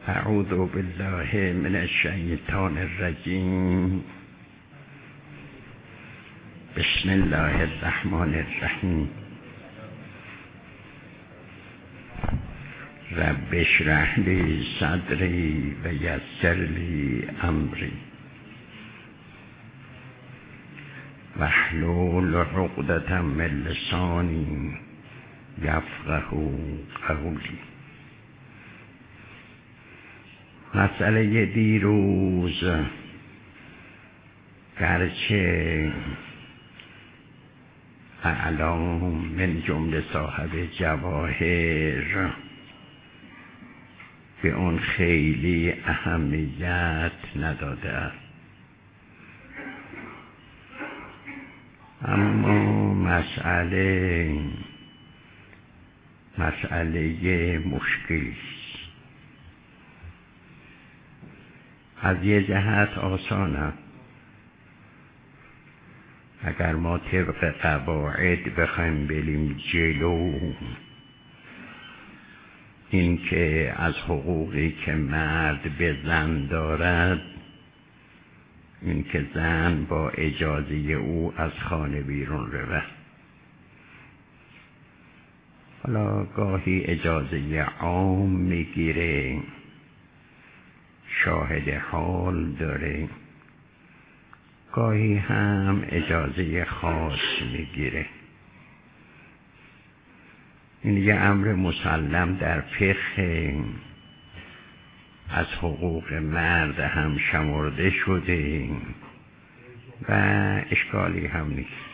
اعوذ بالله من الشیطان الرجیم. بسم الله الرحمن الرحیم. رب اشرح لی صدری و یسر لی امری واحلل عقدة من لسانی یفقهوا قولی. مسئله دیروز گرچه اعلام من جمله صاحب جواهر به اون خیلی اهمیت نداده است، اما مسئله مشکلی است. از یه جهت آسان است. اگر ما طبق قواعد بخوایم بریم جلو، این که از حقوقی که مرد به زن دارد، این که زن با اجازه او از خانه بیرون رود، حالا گاهی اجازه عام میگیره، شاهد حال داره، گاهی هم اجازه خاص میگیره. این یه امر مسلم در فقه از حقوق مرد هم شمرده شده و اشکالی هم نیست.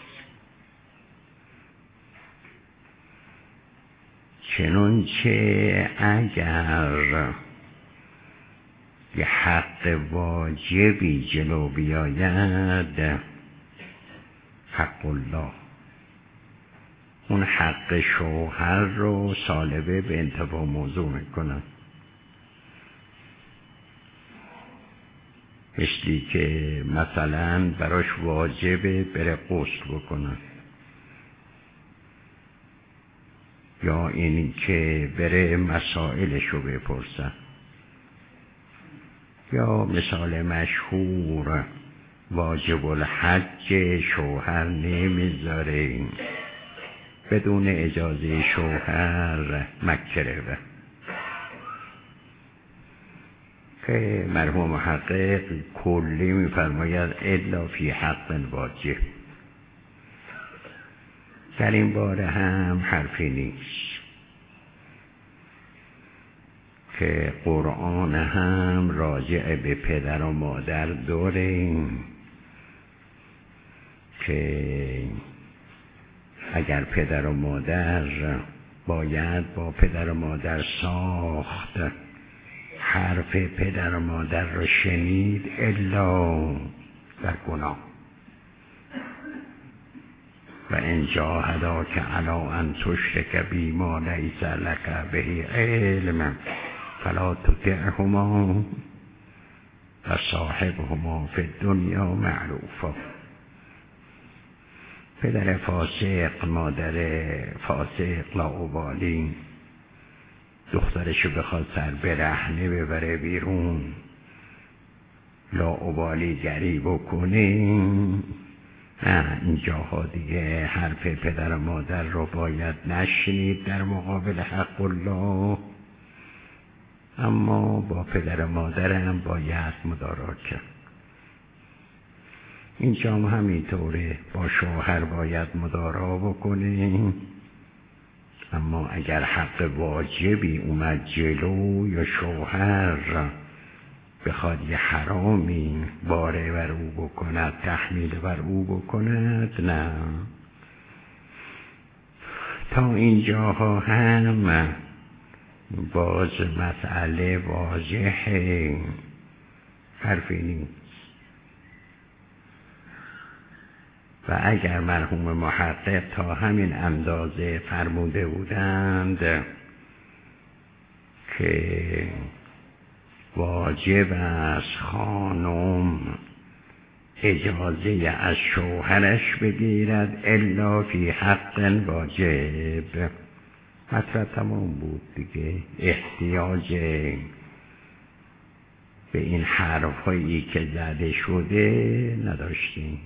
چنانچه اگر یه حق واجبی جلو بیاید، حق الله، اون حق شوهر رو سالبه به انتفاع موضوع میکنن. مثلی که مثلا براش واجبه بره غسل بکنن، یا این که بره مسائلشو بپرسن، یا مثال مشهور واجب الحج شوهر نمیذاره بدون اجازه شوهر مکه روه، که مرحوم محقق کلی میفرماید الا فی حق واجب. در این باره هم حرفی نیست که قرآن هم راجع به پدر و مادر داره که اگر پدر و مادر باید با پدر و مادر ساخت، حرف پدر و مادر را شنید الا در گناه. و ان جاهداک علی ان تشرک بی ما لیس لک به علم فلا تطعهما و صاحبهما فی الدنیا معروفا. پدر فاسق، مادر فاسق، لاابالی دخترشو بخواد سر برهنه ببره بیرون، لاابالی گری بکنه، نه، اینجاها دیگه حرف پدر و مادر رو باید نشنید در مقابل حق الله، اما با پدر و مادر هم باید مدارات کرد. اینجا هم همینطوره، با شوهر باید مدارا بکنه، اما اگر حق واجبی اومد جلو یا شوهر بخواد یه حرامی باره بر او بکند، تحمیل بر او بکند، نه. تا اینجاها هم باز مسئله واضحه، حرفی نیست. و اگر مرحوم محقق تا همین اندازه فرموده بودند که واجب است خانم اجازه از شوهرش بگیرد الا فی حق واجب، مطلب تمام بود دیگه. احتیاج به این حرف‌هایی که زده شده نداشتیم.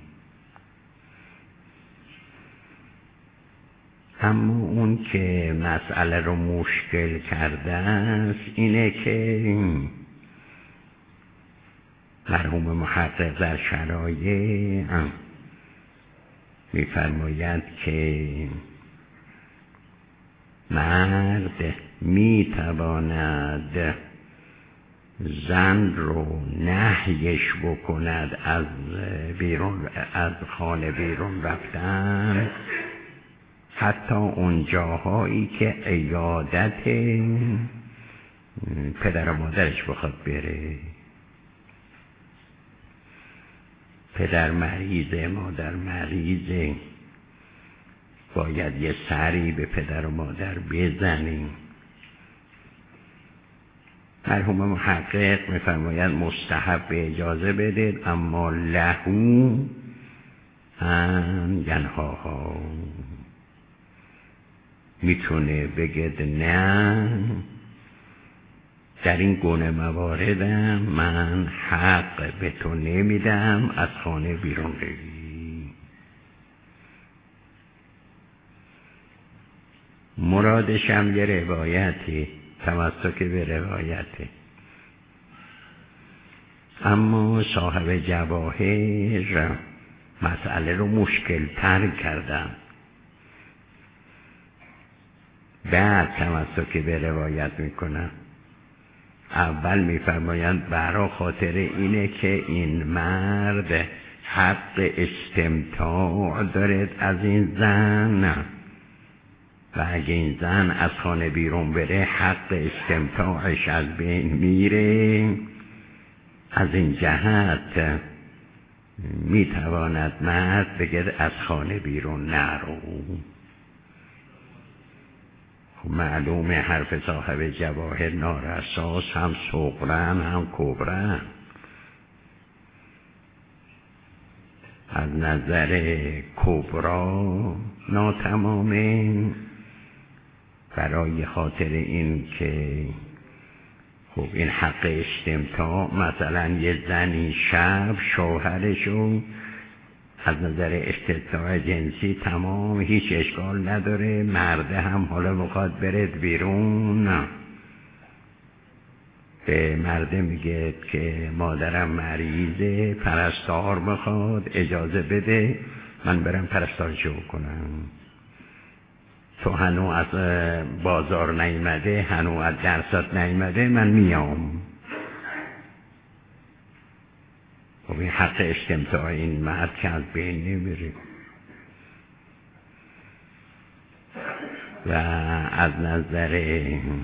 اما اون که مسئله رو مشکل کرده است اینه که مرحوم محقق در شرایع می‌فرماید که مرد میتواند زن رو نهیش بکند از خانه بیرون رفتن، حتی اون جاهایی که عیادت پدر و مادرش بخواد بره. پدر مریضه، مادر مریضه، باید یه سری به پدر و مادر بزنیم. مرحوم محقق می‌فرماید مستحب به اجازه بدید، اما لهو ان ینهاها، میتونه بگید نه در این گونه مواردم من حق به تو نمیدم، از خانه بیرون روی. مرادشم یه روایتی، تمسک به روایته. اما صاحب جواهر مسئله رو مشکل تر کردن، بعد تمسک به روایت میکنن. اول میفرمایند برای خاطر اینه که این مرد حق استمتاع دارد از این زن و اگه این زن از خانه بیرون بره حق استمتاعش از بین میره. از این جهت میتواند مرد بگه از خانه بیرون نرو. معلومه حرف صاحب جواهر نارساس، هم صغرن هم کبرن. از نظر کبرا ناتمامه، برای خاطر این که خب این حق استمتاع، مثلا یه زنی شب شوهرشو از نظر استمتاع جنسی تمام هیچ اشکال نداره، مرده هم حالا بخواد برد بیرون، به مرده میگه که مادرم مریضه، پرستار بخواد اجازه بده من برم پرستارشو کنم، تو هنو از بازار نیامده، هنو از درست نیامده، من میام. خب این حق استمتاع این مرد که از بین نمیره. و از نظر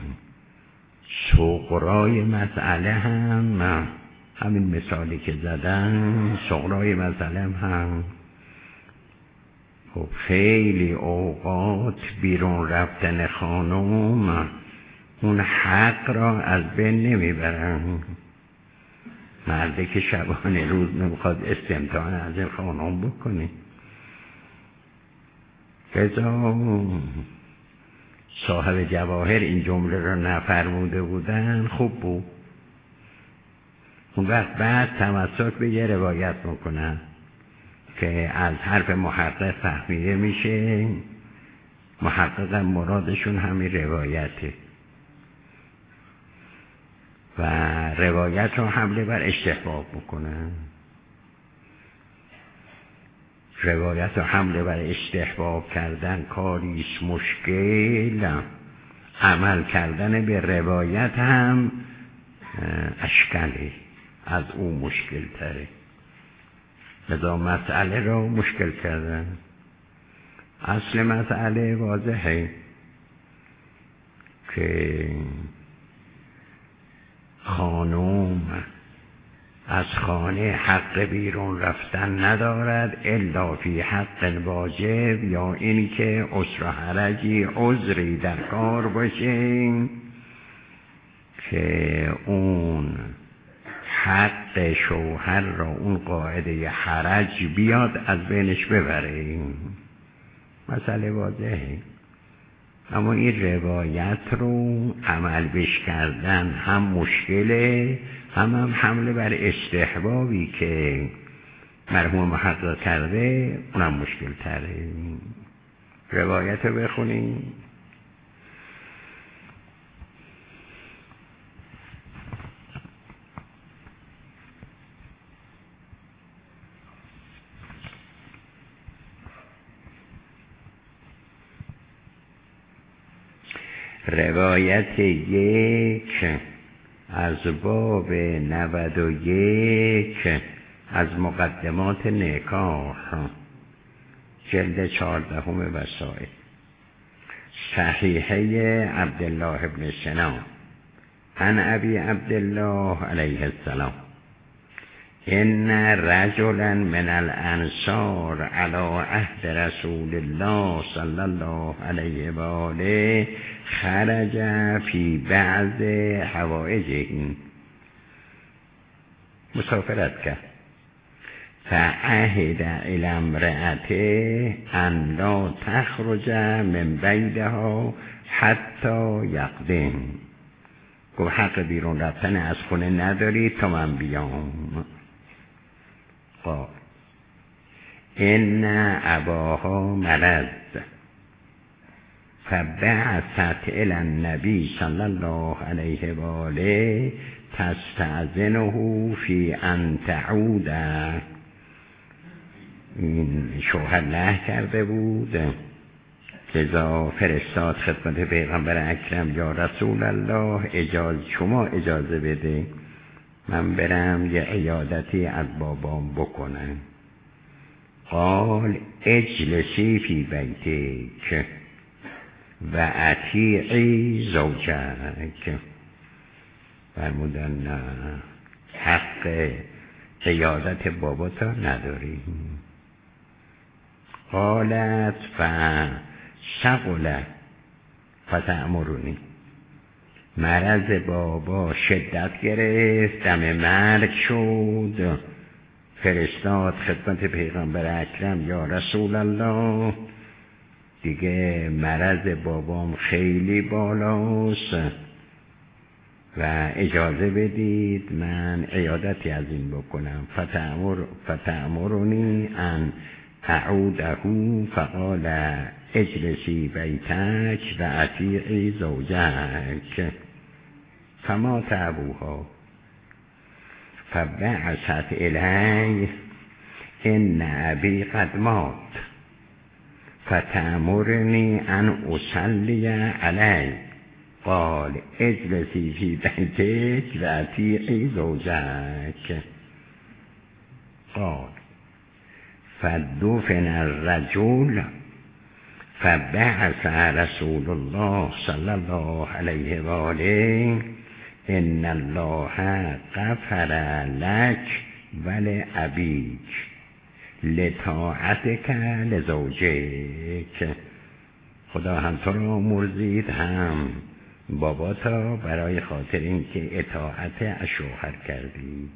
صغرای مسئله هم همین مثالی که زدن، صغرای مسئله هم خب خیلی اوقات بیرون رفتن خانم اون حق را از بین نمیبرن. مرده که شبانه روز نمیخواد استمتاع از این خانم بکنه. لذا صاحب جواهر این جمله را نفرموده بودن خوب بود. اون وقت بعد تمسک به یه روایت میکنن که از حرف محقق فهمیده میشه محقق مرادشون همین روایته و روایت رو حمله بر استحباب میکنن. روایت رو حمله بر استحباب کردن کاریست مشکل، عمل کردن به روایت هم اشکاله، از او مشکل تره. لذا مسئله رو مشکل کردن. اصل مسئله واضحه که خانم از خانه حق بیرون رفتن ندارد الا فی حق واجب، یا اینی که عسر و حرجی عذری در کار باشه که اون حق شوهر را اون قاعده حرج بیاد از بینش ببره. مسئله واضحه. اما این روایت رو عمل بش کردن هم مشکله، هم حمله بر استحبابی که مرحوم محقق کرده اونم مشکل تره. روایت رو بخونیم. روایت 1 از باب 91 از مقدمات نکاح، جلد 14 وسائل، صحیحه عبدالله ابن سنان عن ابی عبدالله علیه السلام ان رجلا من الانصار على عهد رسول الله صلی الله علیه و آله خرج فی بعض حوائجه، مسافرت کرد، فعهد الی امرأته ان لا تخرج من بیتها حتی یقدم، گفت حق بیرون رفتن از خونه نداری تا من بیام. قال ان اباها مرض فبعثت الى النبی صلی الله علیه و آله تستأذنه فی ان تعود. این شوهر له کرده بود، لذا فرستاد خدمت پیغمبر اکرم یا رسول الله شما اجازه بده من برم یه عیادتی از بابام بکنم. قال اجلسی فی بیتک و اطیعی زوجک، فرمودن نه حق عیادت باباتا نداری. قالت فشغل فتأمرونی، مرض بابا شدت گرفت، دم مرگ شد، فرستاد خدمت پیغمبر اکرم یا رسول الله دیگه مرض بابام خیلی بالاست و اجازه بدید من عیادتی از این بکنم. فتأمرونی ان اعوده، فقال اجلسی بیتک و اطیعی زوجک. فمات ابوها فبعثت الیه ان ابی قد مات فتأمرنی ان اصلی علیه. قال اجلسی فی بیتک و اطیعی زوجک. قال فدفن الرجل فبعث رسول الله صلی الله علیه و آله ان الله غفر لک ولابیک لطاعتک لزوجک. خدا هم تو را مرزید هم باباتا برای خاطر اینکه اطاعت از شوهر کردی.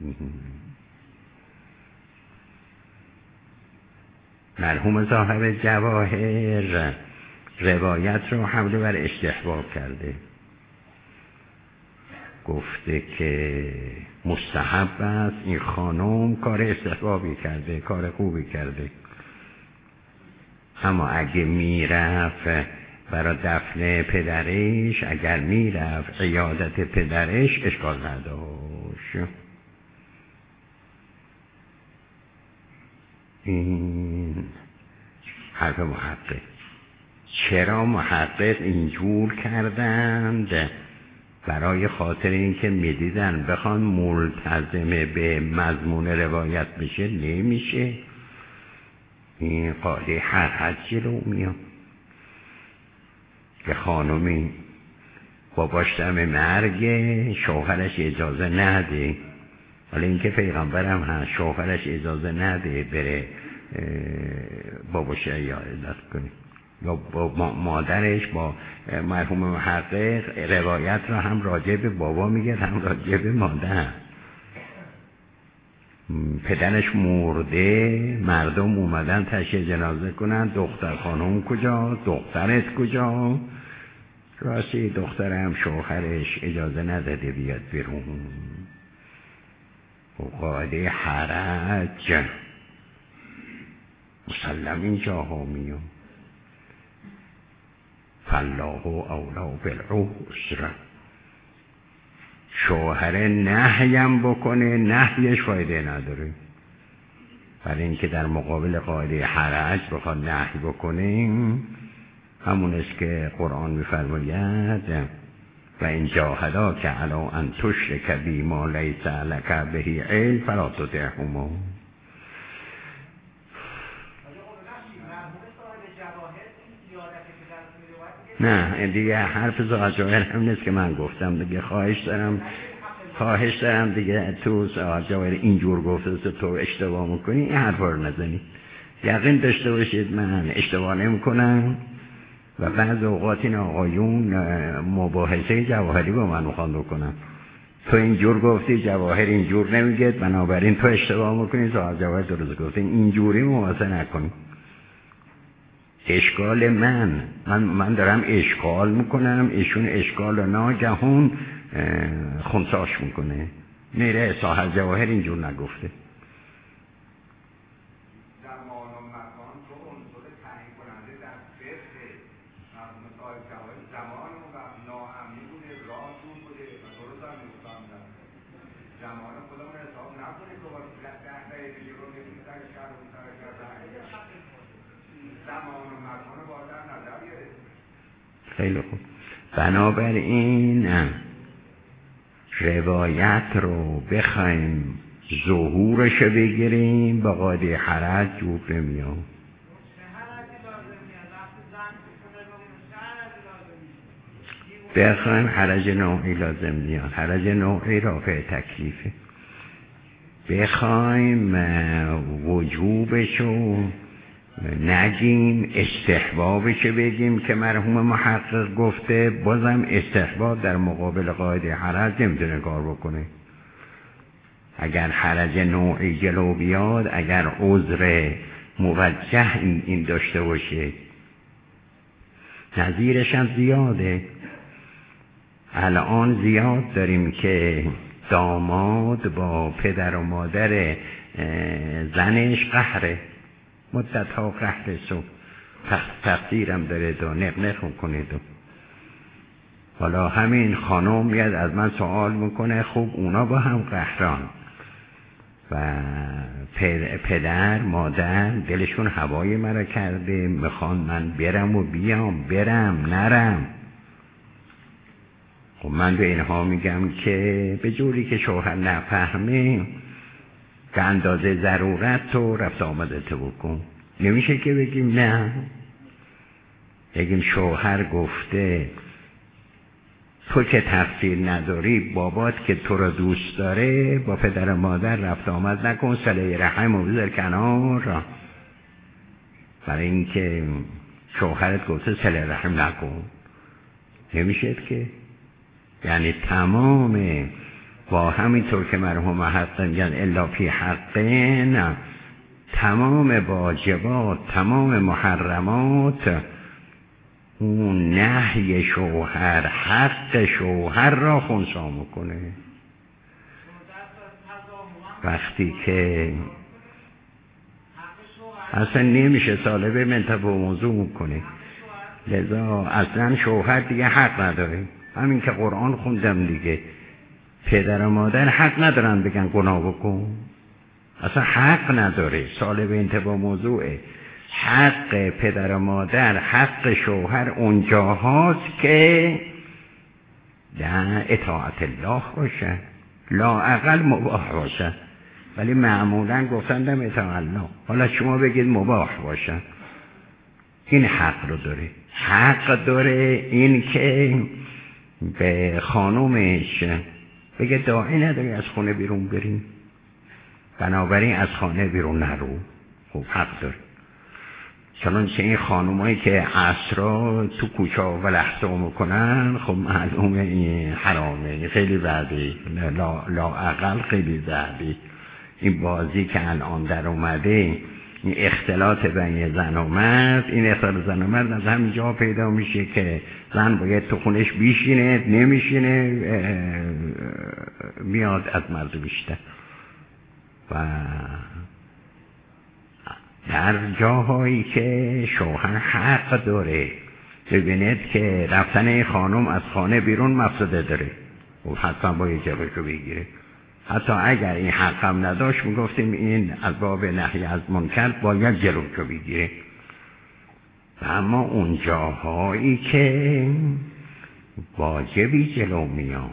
مرحوم صاحب جواهر روایت رو حمله بر استحباب کرده، گفته که مستحب است، این خانم کار استحبابی کرده، کار خوبی کرده، اما اگه میرفت برای دفن پدرش، اگر میرفت عیادت پدرش اشکال نداشت. این حرف محقق. چرا محقق اینجور کردند؟ برای خاطر اینکه میدیدن بخوان ملتزم به مضمون روایت بشه نمیشه، این قاعده هر حد جلو میاد. که خانمی باباش دم مرگ، شوهرش اجازه نده، حالا اینکه پیغمبرم هست شوهرش اجازه نده بره باباش عیادت کنه، یا با مادرش با مرحوم محقق روایت را هم راجع به بابا میگه هم راجع به مادر. پدرش مرده، مردم اومدن تشییع جنازه کنن، دختر خانم کجا، دخترت کجا، راستی دخترم شوهرش اجازه نداده بیاد بیرون و قاعده حرج مسلم این جاها میام فالله اولا بالعسر. شوهر نهیم بکنه نهیش فایده نداره، برای اینکه در مقابل قاعده حرج بخواد نهی بکنه همون است که قرآن می‌فرماید و این جاهداک علی ان تشرک بی ما لیس لک به علم فلا تطعهما. نه دیگه حرف زاجایر هم نیست که من گفتم دیگه. خواهش دارم دیگه تو زاجایر اینجور گفته تو اشتباه میکنی این حرفا رو نزنی. یقین داشته باشید من اشتباه نمیکنم و بعض اوقات این آقایون مباحثه جواهری با من میخوان بکنم. تو اینجور گفتی جواهر اینجور نمیگه، بنابراین تو اشتباه میکنی. زاجایر درست گفتی، اینجوری مواظب نکنی. اشکال من دارم اشکال میکنم، ایشون اشکال و ناگهان خونساش میکنه. میره صاحب جواهر اینجور نگفته. زمان و مکان تو عنصر تعیین کننده در فقه مرحوم صاحب جواهر زمان و ناامنی بوده، راه دور بوده و درست هم میگفتم زمان خودمون حساب نکنه که باید 10 دقیقه رو نمیدونی سر شهر و سر شهر زمان و مکان باید در نظر گرفت. خیلی خوب. بنابراین روایت رو بخوایم ظهورش بگیریم با قاعده حرج جور نمیاد. بخوایم حرج نوعی لازم میاد. حرج نوعی رافع تکلیفه. بخوایم وجوبشو نگیم، استحبابش بگیم که مرحوم محقق گفته، بازم استحباب در مقابل قاعده حرج نمیتونه کار بکنه. اگر حرج نوعی جلو بیاد، اگر عذر موجه این داشته باشه، نظیرش هم زیاده. الان زیاد داریم که داماد با پدر و مادر زنش قهره، مدت ها قهر سو تقدیرم داره دو نق میکنه دو. حالا همین خانم میاد از من سوال میکنه خوب اونا با هم قهران و پدر مادر دلشون هوای مرا کرده، میخوان من برم و بیام، برم نرم. خب من به اینها میگم که به جوری که شوهر نفهمه که اندازه ضرورت تو رفت آمده تو بکن. نمیشه که بگیم نه، بگیم شوهر گفته تو که تفسیر نداری، بابات که تو را دوست داره با پدر مادر رفت آمد نکن، صله رحم و بذار کنار. برای اینکه شوهرت گفته صله رحم نکن، نمیشه که. یعنی تمام با همینطور که مرحوم محقق میگن الا فی حقین، تمام واجبات، تمام محرمات، اون نهی شوهر حق شوهر را خنثی میکنه. وقتی که اصلا نمیشه سالبه منطبه موضوع میکنه، لذا اصلا شوهر دیگه حق نداره. همین که قرآن خوندم دیگه، پدر و مادر حق ندارن بگن گناه بکن، اصلا حق نداره. سالب انتباه موضوعه. حق پدر و مادر، حق شوهر اونجاهاست که در اطاعت الله باشه، لا اقل مباح باشه. ولی معمولا گفتندم اطاعت الله، حالا شما بگید مباح باشه. این حق رو داره. حق داره این که به خانومش بگه داعی نداری از خونه بیرون بریم، بنابراین از خانه بیرون نرو. خب حق داره. چنانچه این خانومایی که عصرا تو کوچه و لحظه میکنن، خب معلومه این حرامه، خیلی بعدی، لا اقل خیلی بعدی. این بازی که الان در اومده، این اختلاط بین زن و مرد، این اختلاط زن و مرد از همین جا پیدا میشه که زن باید تو خونش بیشینه، نمیشینه، میاد از مرد بیشتر. و در جاهایی که شوهر حق داره ببیند که رفتن خانم از خانه بیرون مفسده داره و حتما باید جلوشو بگیره. حتی اگر این حق هم نداشت میگفتیم این از باب نهی از منکر باید جلوشو بگیره. اما اون جاهایی که واجبی جلو میاد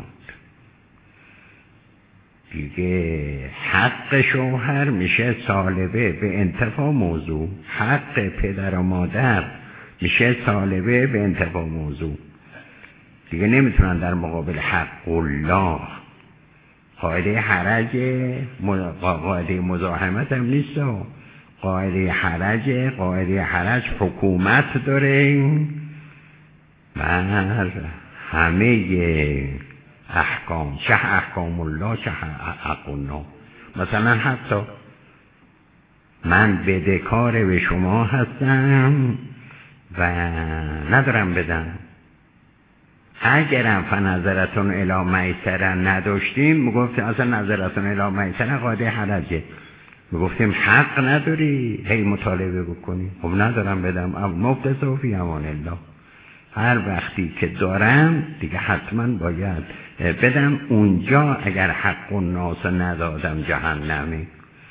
دیگه حق شوهر میشه سالبه به انتفاع موضوع، حق پدر و مادر میشه سالبه به انتفاع موضوع. دیگه نمیتونن در مقابل حق الله. قاعده حرج قاعده مزاحمت هم نیست. قاعده حرج حکومت داره بر همه احکام، چه احکام الله چه حق الله. مثلا حتی من بدهکار به شما هستم و ندارم بدم، اگرم فنظرتون الی میسره نداشتیم میگفتیم اصلا نظرتون الی میسره قاعده حرجه، میگفتیم حق نداری هی مطالبه بکنی. خب ندارم بدم، مفت صوفی امان الله، هر وقتی که دارم دیگه حتما باید بدم. اونجا اگر حق الناس ندادم جهنمی.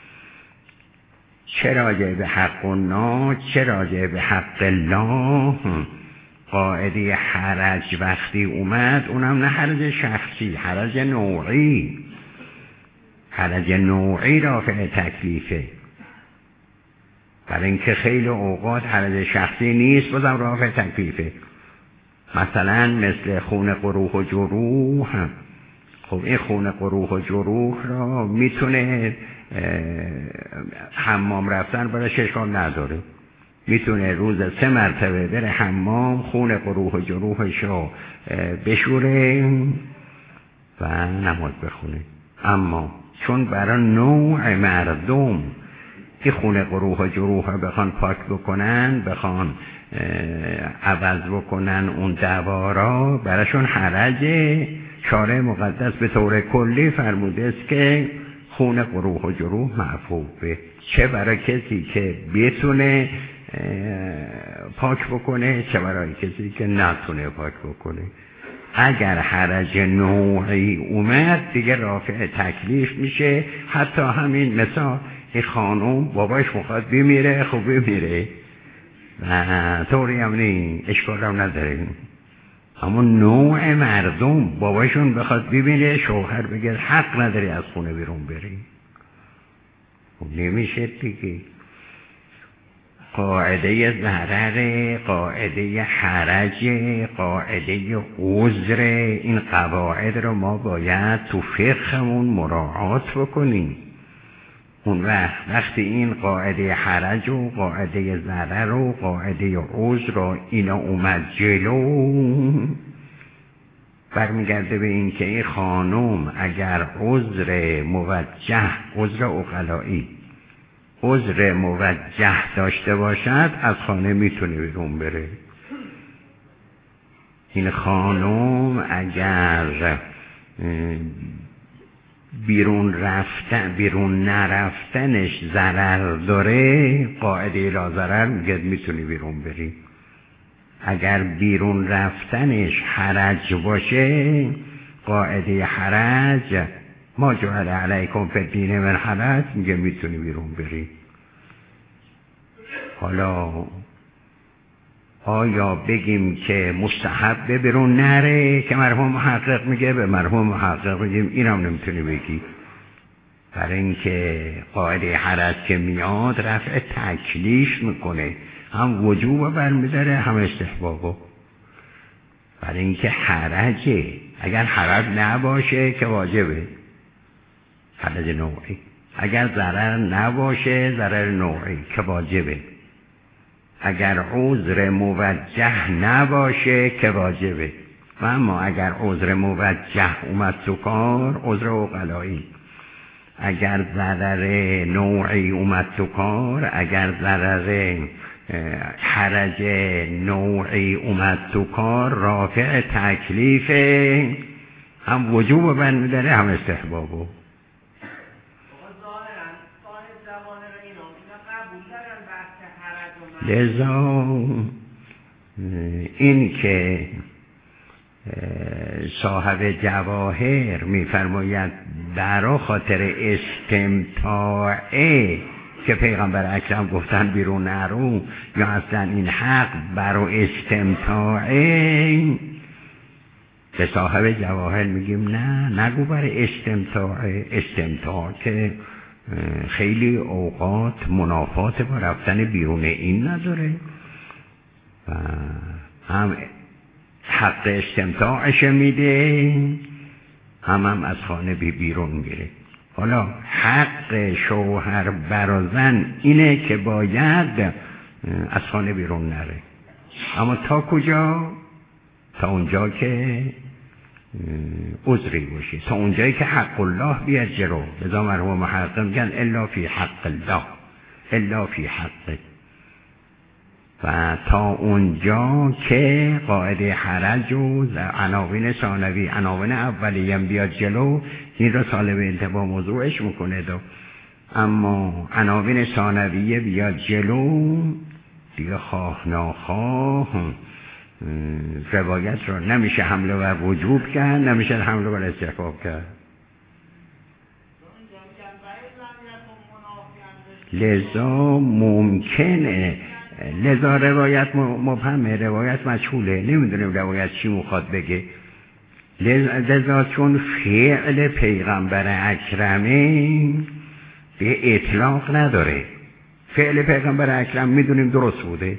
چه راجع به حق الناس چه راجع به حق الله. قاعده حرج وقتی اومد اونم نه حرج شخصی، حرج نوعی. حرج نوعی رافع تکلیفه، برای اینکه خیلی اوقات حرج شخصی نیست بازم رافع تکلیفه. مثلا مثل خون قروح و جروح. خب این خون قروح و جروح را میتونه حمام رفتن برای اشکال نداره، میتونه روز 3 مرتبه بره حمام، خون قروح و جروحش رو بشوره و نماز بخونه. اما چون برای نوع مردم این خون قروح و جروح رو بخوان پاک بکنن، بخوان عوض بکنن اون دوارا، براشون حرجه. شارع مقدس به طور کلی فرموده است که خون قروح و جروح معفوه، چه برای کسی که بتونه پاک بکنه چه برای کسی که نتونه پاک بکنه. اگر حرج نوعی اومد دیگه رافع تکلیف میشه. حتی همین مثال این خانوم باباش میخواد بمیره، خب بمیره و طوری هم نی، اشکال هم نداره. اما نوع مردم باباشون بخواد ببینه، شوهر بگه حق نداری از خونه بیرون بری، خب نمیشه دیگه. قاعده ضرر، قاعده حرج، قاعده عذر، این قواعد رو ما باید تو فقهمون مراعات بکنیم. اون وقتی این قاعده حرج و قاعده ضرر و قاعده عذر رو اینا اومد جلو، برمیگرده به این که این خانم اگر عذر موجه، عذر عقلائی، عذر موجه داشته باشد از خانه میتونه بیرون بره. این خانم اگر بیرون نرفتنش ضرر داره، قاعده لا ضرر میگه میتونی بیرون بری. اگر بیرون رفتنش حرج باشه، قاعده حرج ما جعل علیکم فی الدین من حرج میگه میتونی بیرون بری. حالا آیا بگیم که مستحب بیرون نره که مرحوم محقق میگه؟ به مرحوم محقق میگیم اینم نمیتونی بگی، برای اینکه قاعده حرج که میاد رفع تکلیف میکنه، هم وجوب برمیداره هم استحبابو. برای اینکه حرجه، اگر حرج نباشه که واجبه، حرج نوعی. اگر ضرر نباشه ضرر نوعی که واجبه. اگر عذر موجه نباشه که واجبه. و اما اگر عذر موجه اومد تو کار، عذر عقلائی، اگر ضرر نوعی اومد تو کار، اگر ضرر حرج نوعی اومد تو کار رافع تکلیف هم وجوب برمی‌داره هم استحبابو. لذا این که صاحب جواهر میفرماید برا خاطر استمتاعه که پیغمبر اکرم گفتن بیرون نرو، یا اصلا این حق برا استمتاعه، به صاحب جواهر میگیم نه نگو برای استمتاع که خیلی اوقات منافات با رفتن بیرون این نداره و هم حق استمتاعش میده هم از خانه بیرون میره. حالا حق شوهر بر زن اینه که باید از خانه بیرون نره، اما تا کجا؟ تا اونجا که عذری باشه، تا اونجایی که حق الله بیاد جلو. لذا مرحوم محقق میگن الا فی حق الله، الا فی حق، و تا اونجا که قاعده حرج و عناوین ثانوی عناوین اولیه بیاد جلو، این را طالب انتباه موضوعش میکنه دو، اما عناوین ثانویه بیاد جلو دیگه خواه ناخواه روایت رو نمیشه حمله بر وجوب کرد، نمیشه حمله بر استحباب کرد. لذا ممکنه، لذا روایت مبهمه، روایت مجهوله، نمیدونیم روایت چی میخواد بگه. لذا چون فعل پیغمبر اکرمه به اطلاق نداره، فعل پیغمبر اکرم میدونیم درست بوده،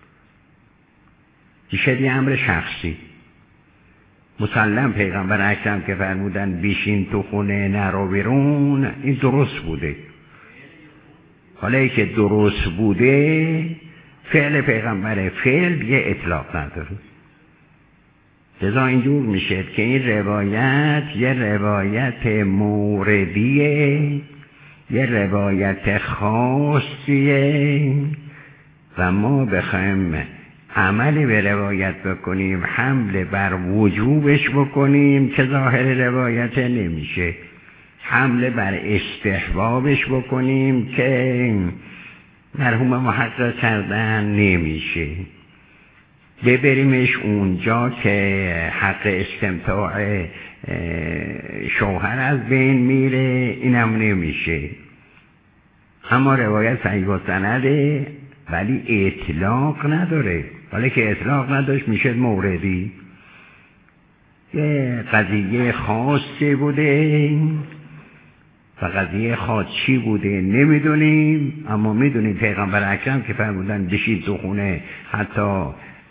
شدی امر شخصی مسلم پیغمبر اکرم که فرمودن بیشین تو خونه نرو بیرون، این درست بوده. حالا ای که درست بوده فعل پیغمبر فعل یه اطلاق نداره. لذا اینجور میشه که این روایت یه روایت موردیه، یه روایت خاصیه و ما بخوایم عمل به روایت بکنیم، حمله بر وجوبش بکنیم که ظاهر روایت نمیشه، حمله بر استحبابش بکنیم که مرحوم محقق کردن نمیشه، ببریمش اونجا که حق استمتاع شوهر از بین میره، اینم نمیشه. اما روایت صحیح و سنده ولی اطلاق نداره، ولی که اطلاق نداشت میشه موردی، یه قضیه خاصی بوده و قضیه خاص چی بوده نمیدونیم، اما میدونیم پیغمبر اکرم که فرمودن بشید تو خونه حتی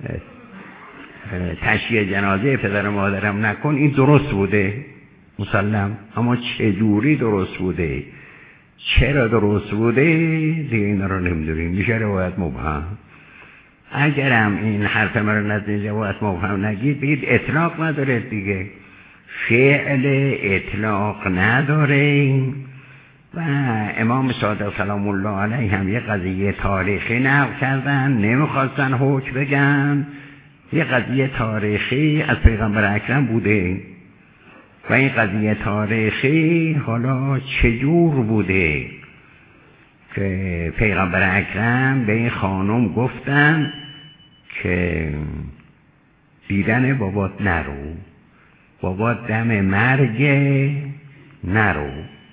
تشییع جنازه پدر و مادرم نکن، این درست بوده مسلم، اما چجوری درست بوده، چرا درست بوده دیگه اینا رو نمیدونیم، میشه روایت مبهم. اگرم این حرف من رو نزدین روایت مبهم نگید، بگید اطلاق نداره دیگه، فعل اطلاق نداره. و امام صادق سلام الله علیه هم یه قضیه تاریخی نقل کردن، نمیخواستن حکم بگن، یه قضیه تاریخی از پیغمبر اکرم بوده و این قضیه تاریخی حالا چجور بوده که پیغمبر اکرم به این خانم گفتن که دیدن بابات نرو، بابات دم مرگ نرو،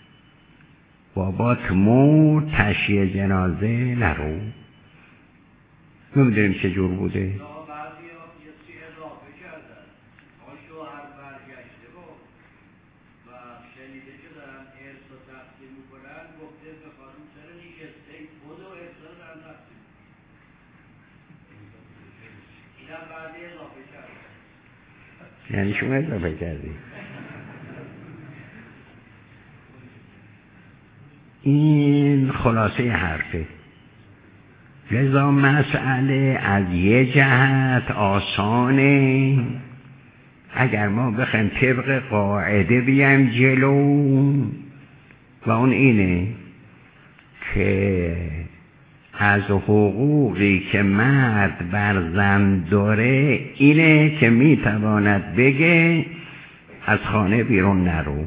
بابات مرد تشییع جنازه نرو. نمیدونیم چجور بوده. یعنی شما اضافه کردی. این خلاصه حرفه. لذا مسئله از یه جهت آسانه، اگر ما بخوایم طبق قاعده بیایم جلو و اون اینه که از حقوقی که مرد بر زن داره اینه که میتواند بگه از خانه بیرون نرو.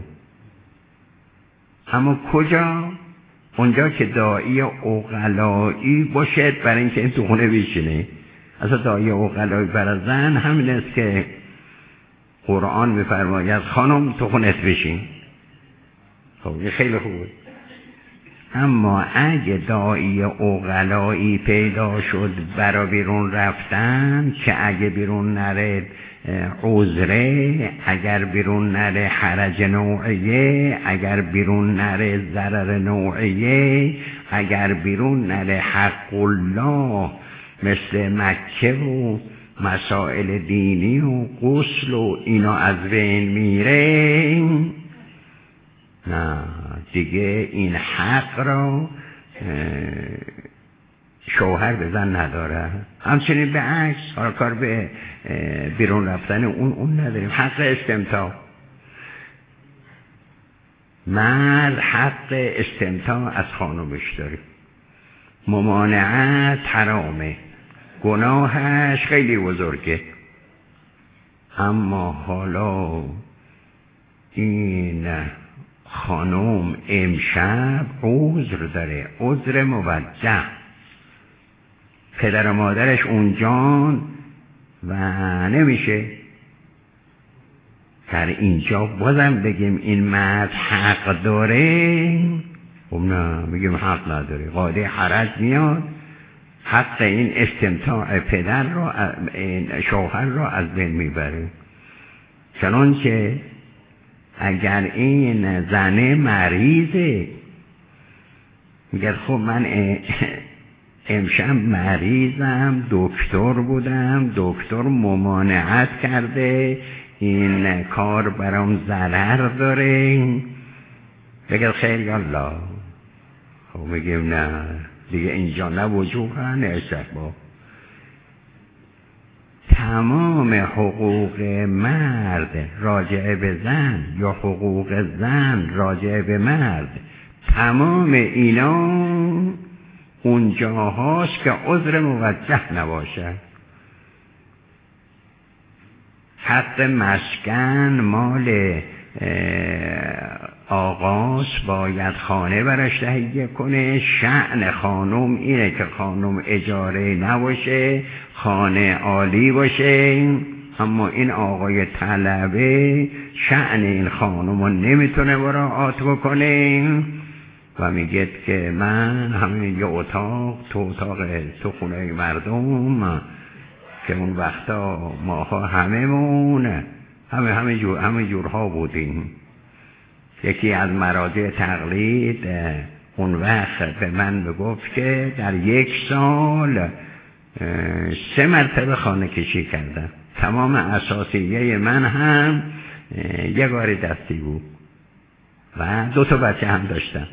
اما کجا؟ اونجا که داعی عقلایی باشد برای اینکه این تو خونه بشینه. اصلا داعی عقلایی برای زن همین است که قرآن میفرماید خانم تو خونت بشین. خب این خیلی خوبه. اما اگه داعی عقلایی پیدا شد برای بیرون رفتن که اگه بیرون نره عذره، اگر بیرون نره حرج نوعیه، اگر بیرون نره ضرر نوعیه، اگر بیرون نره حق الله مثل مکه و مسائل دینی و غسل و اینا از بین میره، نه دیگه این حق را شوهر به زن نداره. همچنین به عکس، حالا کار به بیرون رفتن اون نداریم. حق استمتاع، مرد حق استمتاع از خانومش داره. ممانعت حرامه، گناهش خیلی بزرگه. اما حالا این خانوم امشب عذر داره، عذر موجه. پدر و مادرش اونجان و نمیشه در اینجا بازم بگیم این مرد حق داره. خب نه، میگیم حق نداره. قاعده حرج میاد، حق این استمتاع پدر رو، شوهر رو از بین میبره. چنانچه اگر این زنه مریضه، میگه خب من امشب مریضم، دکتر بودم، دکتر ممانعت کرده، این کار برام ضرر داره، بگه خیر یالله. خب میگیم نه دیگه اینجا نه وجوه نه استحباب. تمام حقوق مرد راجع به زن یا حقوق زن راجع به مرد، تمام اینا اونجا هاست که عذر موجه نباشه. حق مسکن مال آقاست، باید خانه براش تهیه کنه. شأن خانم اینه که خانم اجاره نباشه، خانه عالی باشه. اما این آقای طلبه شأن این خانم رو نمیتونه مراعات بکنه و میگه که من همین یه اتاق تو خونه مردم که اون وقتا ماها همه جورها بودیم. یکی از مراجع تقلید اون وقت به من بگفت که در 1 سال 3 مرتبه خانه کشی کردم. تمام اساسیه من هم 1 بار دستی بود و 2 تا بچه هم داشتم.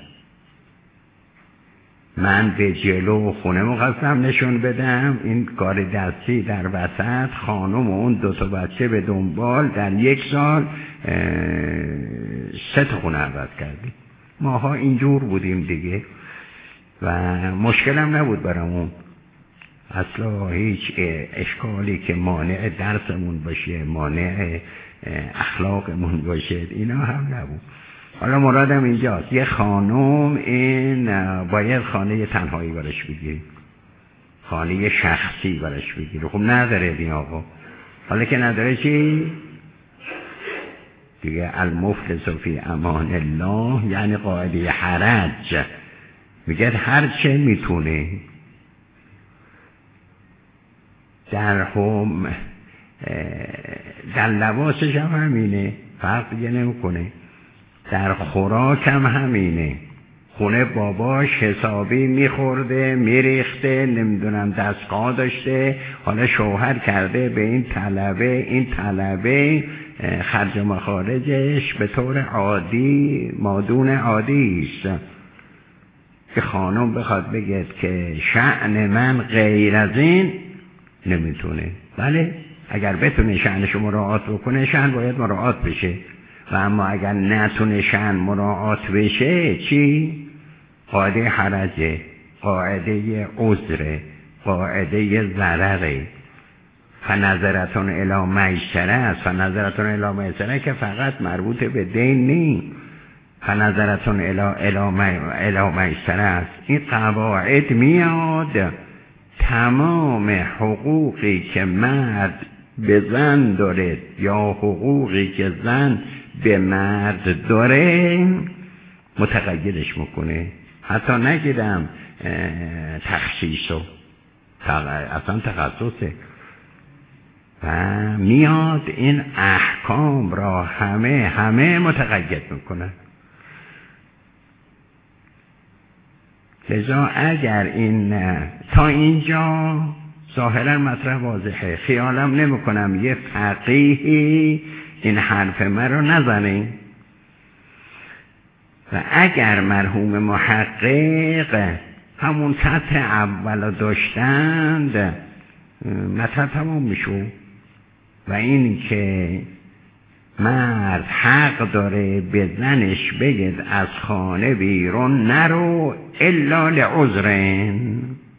من به جلو خونه مقصم نشون بدم، این کار دستی در وسط، خانم و اون 2 تا بچه به دنبال. در 1 سال 3 تا خونه عوض کردیم. ماها اینجور بودیم دیگه و مشکلم نبود برامون اصلا، هیچ اشکالی که مانع درسمون باشه، مانع اخلاقمون باشه، اینا هم نبود. حالا مرادم اینجاست، یه خانم این باید خانه تنهایی برش بگیری، خانه شخصی برش بگیری. خب نداره این آقا. حالا که نداره چی؟ دیگه المفلس فی امان الله، یعنی قاعده حرج، میگه هر چه میتونه. در لباسش هم همینه، فرق دیگه نمیکنه. در خوراک هم همینه. خونه باباش حسابی میخورده، میریخته، نمیدونم دستگاه داشته، حالا شوهر کرده به این طلبه خرج و مخارجش به طور عادی مادون عادی است. که خانم بخواد بگه که شأن من غیر از این، نمیتونه. بله اگر بتونه شأنشو مراعات بکنه، شأن باید مراعات بشه. و اما اگر نتونه شأن مراعات بشه چی؟ قاعده حرجه، قاعده عذره، قاعده ضرره. فنظرتون الی میسره است. فنظرتون الی میسره که فقط مربوط به دین نیست، فنظرتون الی میسره است. این قواعد میاد تمام حقوقی که مرد به زن داره یا حقوقی که زن به مرد داره متقیدش میکنه. حتی نگیدم تخصیصو، اصلا تخصصه. و میاد این احکام را همه متقید میکنه. لذا اگر این تا اینجا ظاهرا مطرح واضحه، خیالم نمی کنم یه فقیهی این حرف من رو نزنه. و اگر مرحوم محقق همون سطح اول داشتند مطلب تمام میشو. و این که مرد حق داره به زنش بگید از خانه بیرون نرو الا لعذرن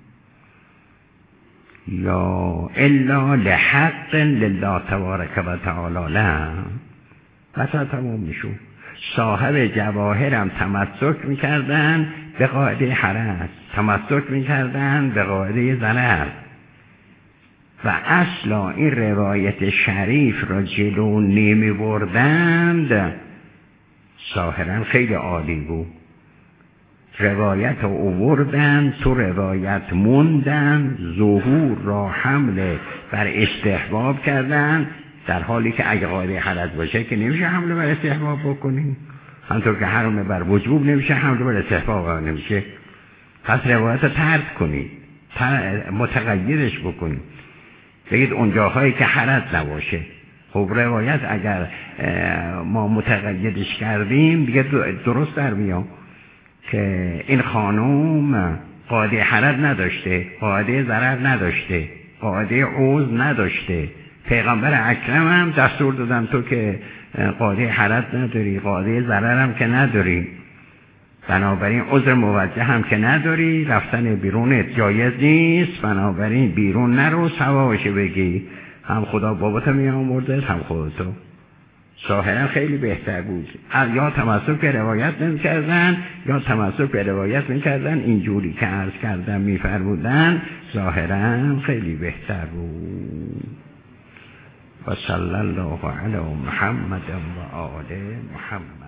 یا الا لحق لله تبارک و تعالی له، مثلا تمام میشو. صاحب جواهرم تمسک میکردن به قاعده حرس، تمسک میکردن به قاعده ضرر. و اصلا این روایت شریف را جلو نمی بردند ظاهرا خیلی عالی بود. روایت رو آوردن، تو روایت موندن، ظهور را حمله بر استحباب کردن، در حالی که اگه قاعده حرج باشه که نمیشه حمله بر استحباب بکنیم، همطور که حرم بر وجوب نمیشه حمله بر استحباب نمیشه. پس روایت رو ترک کنید، متقیدش بکنید، بگید اونجاهایی که حرج نباشه. خب روایت اگر ما متقیدش کردیم دیگه درست در میام که این خانوم قاعده حرج نداشته، قاعده ضرر نداشته، قاعده عوض نداشته. پیغمبر اکرم هم دستور دادن تو که قاعده حرج نداری، قاعده ضرر هم که نداری، بنابراین عذر موجه هم که نداری، رفتن بیرونت جایز نیست، بنابراین بیرون نرو، ثوابش بگی. هم خدا باباتو می آورده هم خودتو. ظاهرا خیلی بهتر بود. یا تمسک به روایت نمی کردن یا تمسک به روایت می کردن اینجوری که عرض کردم می فرمودن، ظاهرا خیلی بهتر بود. و صلی الله علی محمد و آل محمد.